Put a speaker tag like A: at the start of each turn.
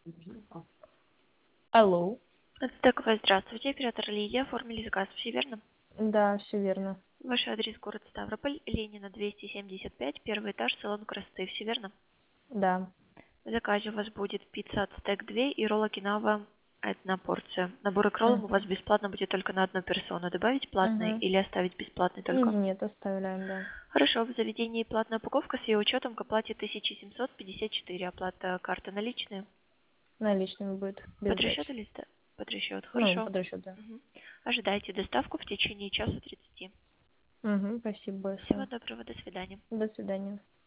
A: Алло.
B: Такое, здравствуйте, оператор Лидия, оформили заказ, все верно?
A: Да, все верно.
B: Ваш адрес город Ставрополь, Ленина 275, первый этаж, салон красоты, все верно?
A: Да.
B: В заказе у вас будет пицца от стек 2 и ролл окинава одна порция. Набор к роллам у вас
A: Угу.
B: бесплатно будет только на одну персону. Добавить платный
A: Угу.
B: или оставить бесплатный только?
A: Нет, оставляем, да.
B: Хорошо, в заведении платная упаковка с ее учетом к оплате 1754. Оплата карты наличные.
A: Наличными будет, без
B: Под расчет
A: сдачи.
B: или под расчет?
A: Ну,
B: Хорошо.
A: под расчет, да.
B: Мгм. Ожидайте доставку в течение часа 30.
A: Угу, спасибо
B: Всего
A: большое.
B: доброго, до свидания.
A: До свидания.